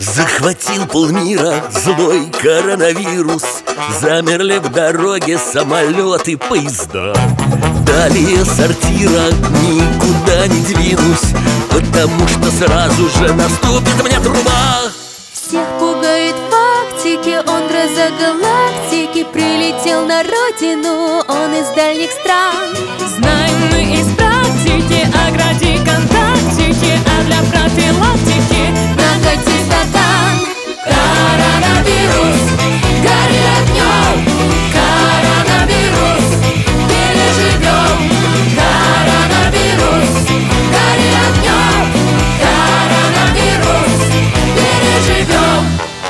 Захватил полмира злой коронавирус. Замерли в дороге самолеты, поезда. Далее сортира никуда не двинусь, потому что сразу же наступит мне труба. Всех пугает фактики, он гроза галактики. Прилетел на родину, он из дальних стран. Знаем мы из практики, огради контактики, а для профилактики накати стакан. коронавирус, гори огнем. Коронавирус, переживем. Коронавирус, гори огнем. Коронавирус, переживем.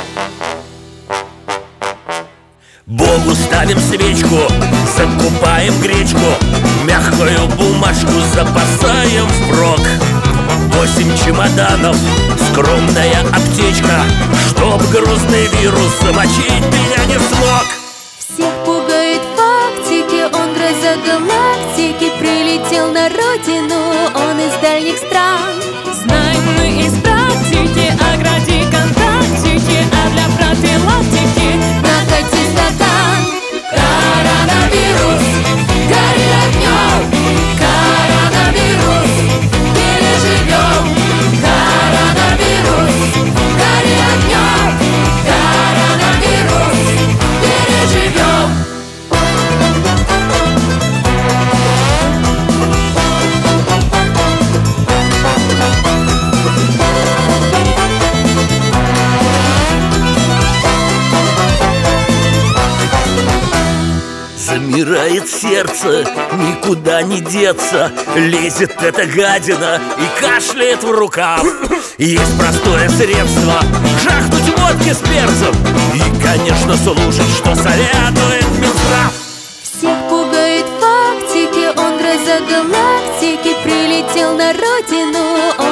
Богу ставим свечку, закупаем гречку, мягкую бумажку запасаем впрок. 8 чемоданов, скромная аптечка, чтоб грустный вирус замочить меня не смог. Всех пугает фактики, он гроза галактики. Прилетел на родину, он из дальних стран. Знаем мы из практики, огради контактики, а для профилактики Накати стакан. коронавирус, гори огнем. Коронавирус, переживем. Коронавирус, гори огнем. Коронавирус, переживем. Замирает сердце, никуда не деться. Лезет эта гадина и кашляет в рукав. Есть простое средство — жахнуть водки с перцем и, конечно, слушать, что советует Минздрав. Всех пугает фактики, он гроза галактики. Прилетел на родину,